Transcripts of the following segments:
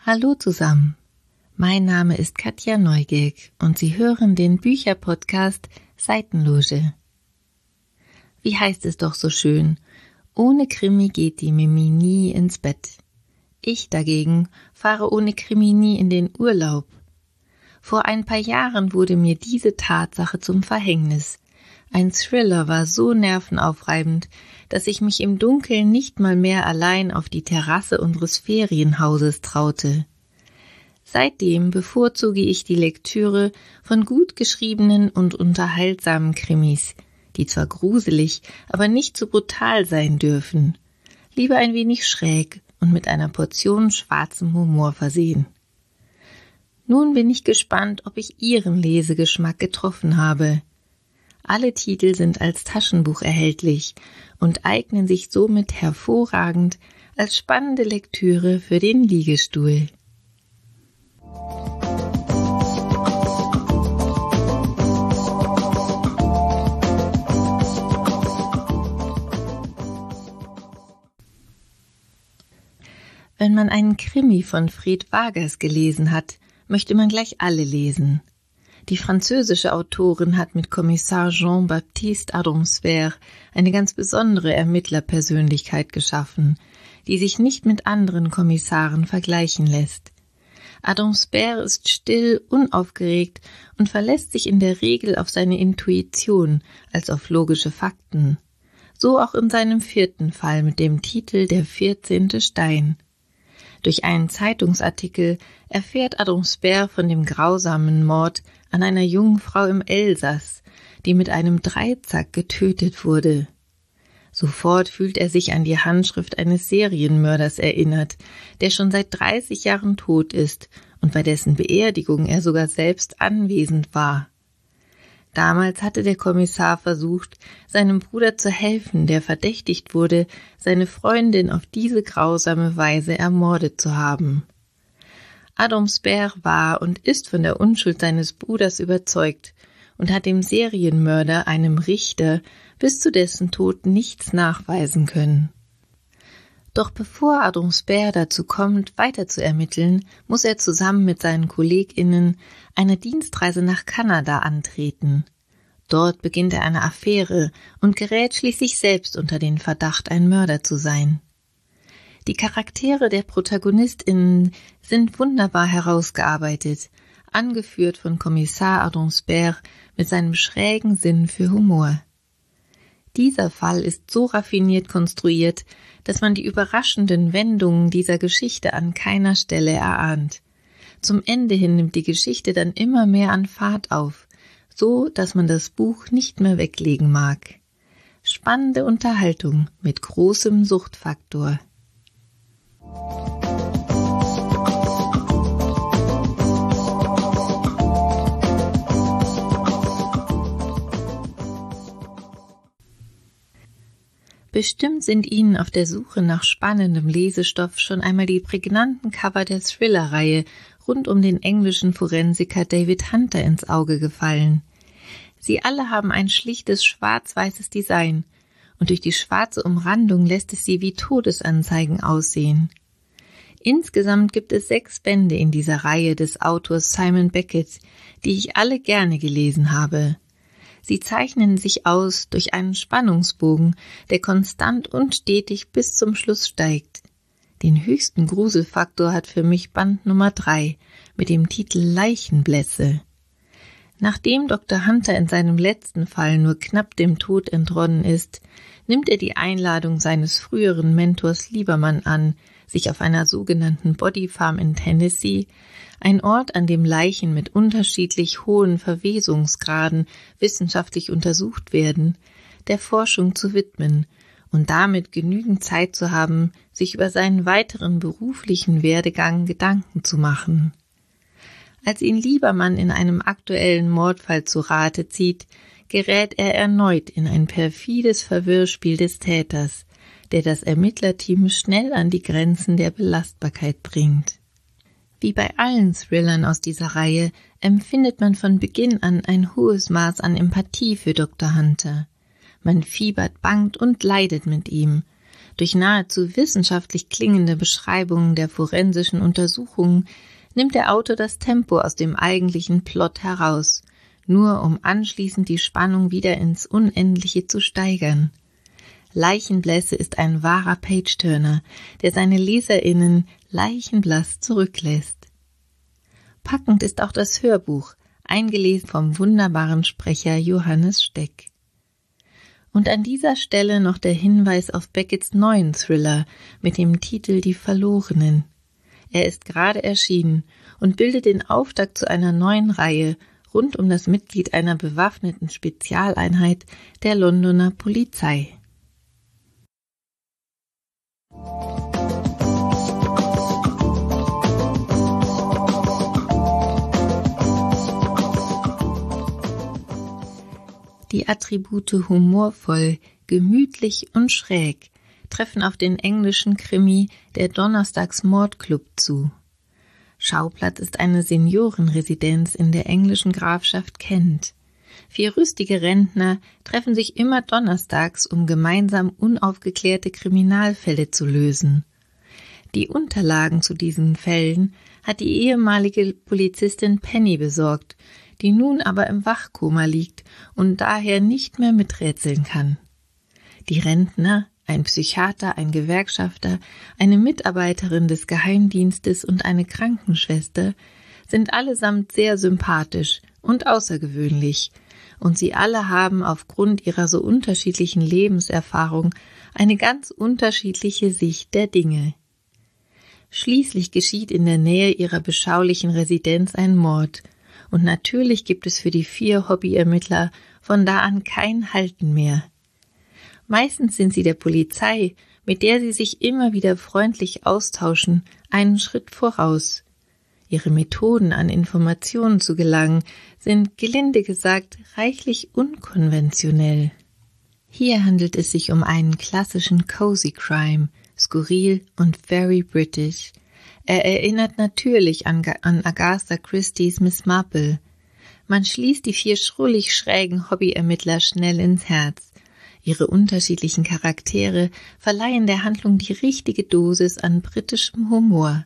Hallo zusammen, mein Name ist Katja Neugierk und Sie hören den Bücherpodcast Seitenloge. Wie heißt es doch so schön, ohne Krimi geht die Mimi nie ins Bett. Ich dagegen fahre ohne Krimi nie in den Urlaub. Vor ein paar Jahren wurde mir diese Tatsache zum Verhängnis. Ein Thriller war so nervenaufreibend, dass ich mich im Dunkeln nicht mal mehr allein auf die Terrasse unseres Ferienhauses traute. Seitdem bevorzuge ich die Lektüre von gut geschriebenen und unterhaltsamen Krimis, die zwar gruselig, aber nicht zu brutal sein dürfen. Lieber ein wenig schräg und mit einer Portion schwarzem Humor versehen. Nun bin ich gespannt, ob ich Ihren Lesegeschmack getroffen habe. Alle Titel sind als Taschenbuch erhältlich und eignen sich somit hervorragend als spannende Lektüre für den Liegestuhl. Wenn man einen Krimi von Fred Vargas gelesen hat, möchte man gleich alle lesen. Die französische Autorin hat mit Kommissar Jean-Baptiste Adamsberg eine ganz besondere Ermittlerpersönlichkeit geschaffen, die sich nicht mit anderen Kommissaren vergleichen lässt. Adamsberg ist still, unaufgeregt und verlässt sich in der Regel auf seine Intuition als auf logische Fakten. So auch in seinem 4. Fall mit dem Titel Der 14. Stein. Durch einen Zeitungsartikel erfährt Adamsberg von dem grausamen Mord an einer jungen Frau im Elsass, die mit einem Dreizack getötet wurde. Sofort fühlt er sich an die Handschrift eines Serienmörders erinnert, der schon seit 30 Jahren tot ist und bei dessen Beerdigung er sogar selbst anwesend war. Damals hatte der Kommissar versucht, seinem Bruder zu helfen, der verdächtigt wurde, seine Freundin auf diese grausame Weise ermordet zu haben. Adamsberg war und ist von der Unschuld seines Bruders überzeugt und hat dem Serienmörder, einem Richter, bis zu dessen Tod nichts nachweisen können. Doch bevor Adamsberg dazu kommt, weiter zu ermitteln, muss er zusammen mit seinen KollegInnen eine Dienstreise nach Kanada antreten. Dort beginnt er eine Affäre und gerät schließlich selbst unter den Verdacht, ein Mörder zu sein. Die Charaktere der ProtagonistInnen sind wunderbar herausgearbeitet, angeführt von Kommissar Adamsberg mit seinem schrägen Sinn für Humor. Dieser Fall ist so raffiniert konstruiert, dass man die überraschenden Wendungen dieser Geschichte an keiner Stelle erahnt. Zum Ende hin nimmt die Geschichte dann immer mehr an Fahrt auf, so dass man das Buch nicht mehr weglegen mag. Spannende Unterhaltung mit großem Suchtfaktor. Bestimmt sind Ihnen auf der Suche nach spannendem Lesestoff schon einmal die prägnanten Cover der Thriller-Reihe rund um den englischen Forensiker David Hunter ins Auge gefallen. Sie alle haben ein schlichtes schwarz-weißes Design und durch die schwarze Umrandung lässt es sie wie Todesanzeigen aussehen. Insgesamt gibt es 6 Bände in dieser Reihe des Autors Simon Beckett, die ich alle gerne gelesen habe. Sie zeichnen sich aus durch einen Spannungsbogen, der konstant und stetig bis zum Schluss steigt. Den höchsten Gruselfaktor hat für mich Band Nummer 3 mit dem Titel Leichenblässe. Nachdem Dr. Hunter in seinem letzten Fall nur knapp dem Tod entronnen ist, nimmt er die Einladung seines früheren Mentors Liebermann an, sich auf einer sogenannten Bodyfarm in Tennessee, ein Ort, an dem Leichen mit unterschiedlich hohen Verwesungsgraden wissenschaftlich untersucht werden, der Forschung zu widmen und damit genügend Zeit zu haben, sich über seinen weiteren beruflichen Werdegang Gedanken zu machen. Als ihn Liebermann in einem aktuellen Mordfall zu Rate zieht, gerät er erneut in ein perfides Verwirrspiel des Täters, der das Ermittlerteam schnell an die Grenzen der Belastbarkeit bringt. Wie bei allen Thrillern aus dieser Reihe empfindet man von Beginn an ein hohes Maß an Empathie für Dr. Hunter. Man fiebert, bangt und leidet mit ihm. Durch nahezu wissenschaftlich klingende Beschreibungen der forensischen Untersuchungen nimmt der Autor das Tempo aus dem eigentlichen Plot heraus, nur um anschließend die Spannung wieder ins Unendliche zu steigern. Leichenblässe ist ein wahrer Page-Turner, der seine LeserInnen leichenblass zurücklässt. Packend ist auch das Hörbuch, eingelesen vom wunderbaren Sprecher Johannes Steck. Und an dieser Stelle noch der Hinweis auf Becketts neuen Thriller mit dem Titel Die Verlorenen. Er ist gerade erschienen und bildet den Auftakt zu einer neuen Reihe rund um das Mitglied einer bewaffneten Spezialeinheit der Londoner Polizei. Die Attribute humorvoll, gemütlich und schräg treffen auf den englischen Krimi Der Donnerstags-Mordclub zu. Schauplatz ist eine Seniorenresidenz in der englischen Grafschaft Kent. 4 rüstige Rentner treffen sich immer donnerstags, um gemeinsam unaufgeklärte Kriminalfälle zu lösen. Die Unterlagen zu diesen Fällen hat die ehemalige Polizistin Penny besorgt, die nun aber im Wachkoma liegt und daher nicht mehr miträtseln kann. Die Rentner, ein Psychiater, ein Gewerkschafter, eine Mitarbeiterin des Geheimdienstes und eine Krankenschwester sind allesamt sehr sympathisch und außergewöhnlich, und sie alle haben aufgrund ihrer so unterschiedlichen Lebenserfahrung eine ganz unterschiedliche Sicht der Dinge. Schließlich geschieht in der Nähe ihrer beschaulichen Residenz ein Mord, und natürlich gibt es für die 4 Hobbyermittler von da an kein Halten mehr. Meistens sind sie der Polizei, mit der sie sich immer wieder freundlich austauschen, einen Schritt voraus. Ihre Methoden, an Informationen zu gelangen, sind, gelinde gesagt, reichlich unkonventionell. Hier handelt es sich um einen klassischen Cozy Crime, skurril und very British. Er erinnert natürlich an Agatha Christie's Miss Marple. Man schließt die 4 schrullig schrägen Hobbyermittler schnell ins Herz. Ihre unterschiedlichen Charaktere verleihen der Handlung die richtige Dosis an britischem Humor.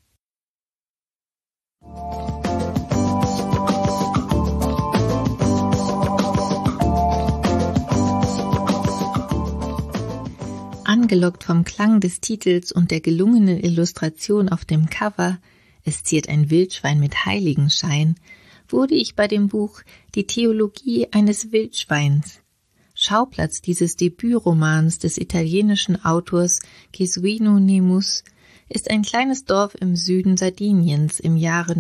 Angelockt vom Klang des Titels und der gelungenen Illustration auf dem Cover, es ziert ein Wildschwein mit Heiligenschein, wurde ich bei dem Buch Die Theologie eines Wildschweins, Schauplatz dieses Debütromans des italienischen Autors Gesuino Nemus, ist ein kleines Dorf im Süden Sardiniens im Jahre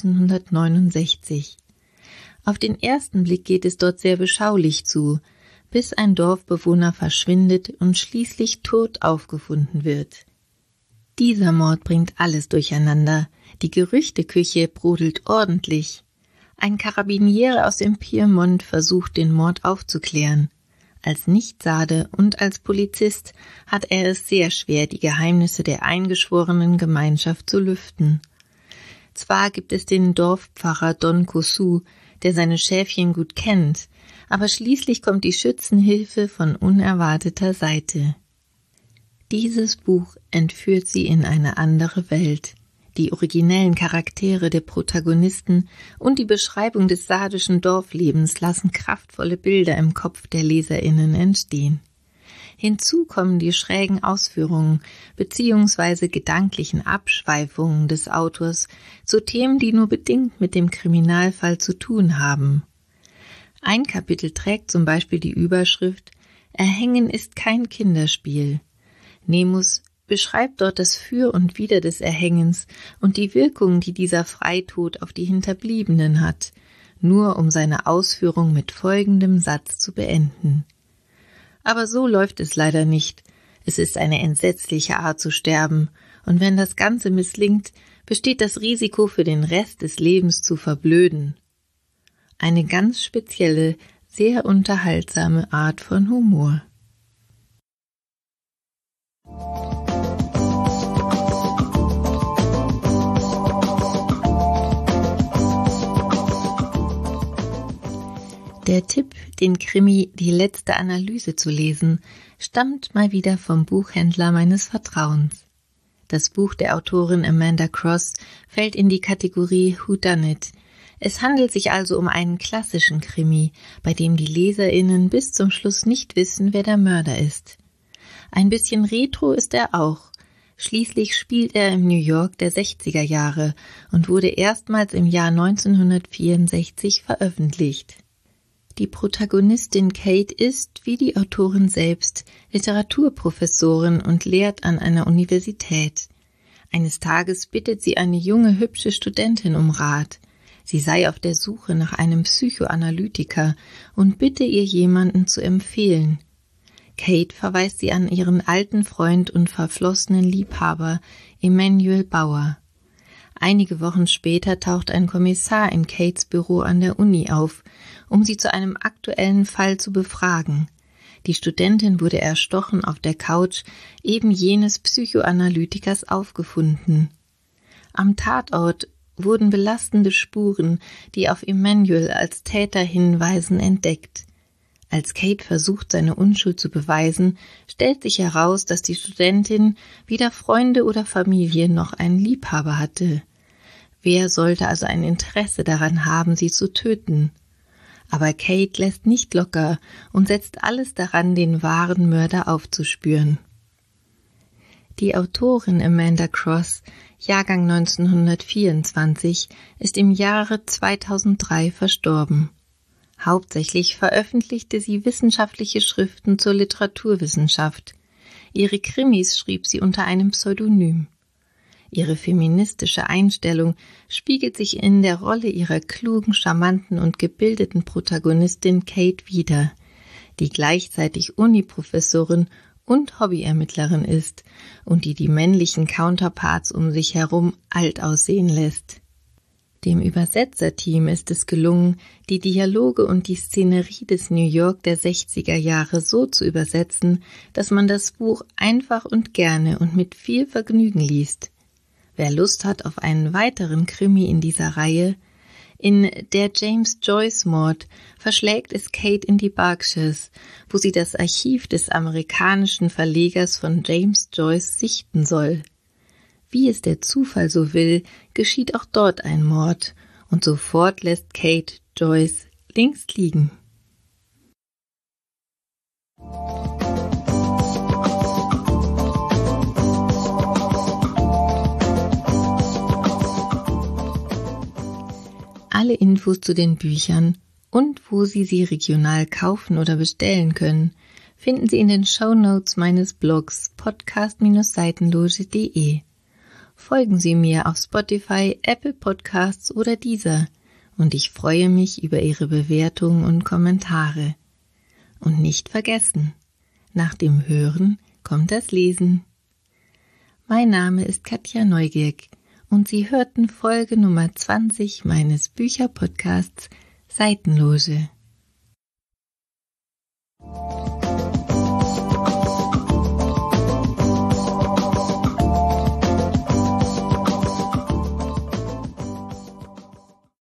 1969. Auf den ersten Blick geht es dort sehr beschaulich zu, bis ein Dorfbewohner verschwindet und schließlich tot aufgefunden wird. Dieser Mord bringt alles durcheinander, die Gerüchteküche brodelt ordentlich. Ein Karabiniere aus dem Piemont versucht, den Mord aufzuklären. Als Nichtsade und als Polizist hat er es sehr schwer, die Geheimnisse der eingeschworenen Gemeinschaft zu lüften. Zwar gibt es den Dorfpfarrer Don Cosu, der seine Schäfchen gut kennt, aber schließlich kommt die Schützenhilfe von unerwarteter Seite. Dieses Buch entführt sie in eine andere Welt. Die originellen Charaktere der Protagonisten und die Beschreibung des sardischen Dorflebens lassen kraftvolle Bilder im Kopf der LeserInnen entstehen. Hinzu kommen die schrägen Ausführungen bzw. gedanklichen Abschweifungen des Autors zu Themen, die nur bedingt mit dem Kriminalfall zu tun haben. Ein Kapitel trägt zum Beispiel die Überschrift »Erhängen ist kein Kinderspiel«. Nemus beschreibt dort das Für und Wider des Erhängens und die Wirkung, die dieser Freitod auf die Hinterbliebenen hat, nur um seine Ausführung mit folgendem Satz zu beenden. Aber so läuft es leider nicht. Es ist eine entsetzliche Art zu sterben, und wenn das Ganze misslingt, besteht das Risiko für den Rest des Lebens zu verblöden. Eine ganz spezielle, sehr unterhaltsame Art von Humor. Der Tipp, den Krimi Die letzte Analyse zu lesen, stammt mal wieder vom Buchhändler meines Vertrauens. Das Buch der Autorin Amanda Cross fällt in die Kategorie Whodunit. Es handelt sich also um einen klassischen Krimi, bei dem die LeserInnen bis zum Schluss nicht wissen, wer der Mörder ist. Ein bisschen retro ist er auch. Schließlich spielt er im New York der 60er Jahre und wurde erstmals im Jahr 1964 veröffentlicht. Die Protagonistin Kate ist, wie die Autorin selbst, Literaturprofessorin und lehrt an einer Universität. Eines Tages bittet sie eine junge, hübsche Studentin um Rat. Sie sei auf der Suche nach einem Psychoanalytiker und bitte ihr jemanden zu empfehlen. Kate verweist sie an ihren alten Freund und verflossenen Liebhaber Emanuel Bauer. Einige Wochen später taucht ein Kommissar in Kates Büro an der Uni auf, um sie zu einem aktuellen Fall zu befragen. Die Studentin wurde erstochen auf der Couch eben jenes Psychoanalytikers aufgefunden. Am Tatort wurden belastende Spuren, die auf Emanuel als Täter hinweisen, entdeckt. Als Kate versucht, seine Unschuld zu beweisen, stellt sich heraus, dass die Studentin weder Freunde oder Familie noch einen Liebhaber hatte. Wer sollte also ein Interesse daran haben, sie zu töten? Aber Kate lässt nicht locker und setzt alles daran, den wahren Mörder aufzuspüren. Die Autorin Amanda Cross, Jahrgang 1924, ist im Jahre 2003 verstorben. Hauptsächlich veröffentlichte sie wissenschaftliche Schriften zur Literaturwissenschaft. Ihre Krimis schrieb sie unter einem Pseudonym. Ihre feministische Einstellung spiegelt sich in der Rolle ihrer klugen, charmanten und gebildeten Protagonistin Kate wider, die gleichzeitig Uniprofessorin und Hobbyermittlerin ist und die männlichen Counterparts um sich herum alt aussehen lässt. Dem Übersetzerteam ist es gelungen, die Dialoge und die Szenerie des New York der 60er Jahre so zu übersetzen, dass man das Buch einfach und gerne und mit viel Vergnügen liest. Wer Lust hat auf einen weiteren Krimi in dieser Reihe, in Der James Joyce-Mord verschlägt es Kate in die Berkshires, wo sie das Archiv des amerikanischen Verlegers von James Joyce sichten soll. Wie es der Zufall so will, geschieht auch dort ein Mord, und sofort lässt Kate Joyce links liegen. Alle Infos zu den Büchern und wo Sie regional kaufen oder bestellen können, finden Sie in den Shownotes meines Blogs podcast-seitenloge.de. Folgen Sie mir auf Spotify, Apple Podcasts oder Deezer und ich freue mich über Ihre Bewertungen und Kommentare. Und nicht vergessen, nach dem Hören kommt das Lesen. Mein Name ist Katja Neugierk und Sie hörten Folge Nummer 20 meines Bücherpodcasts Seitenloge.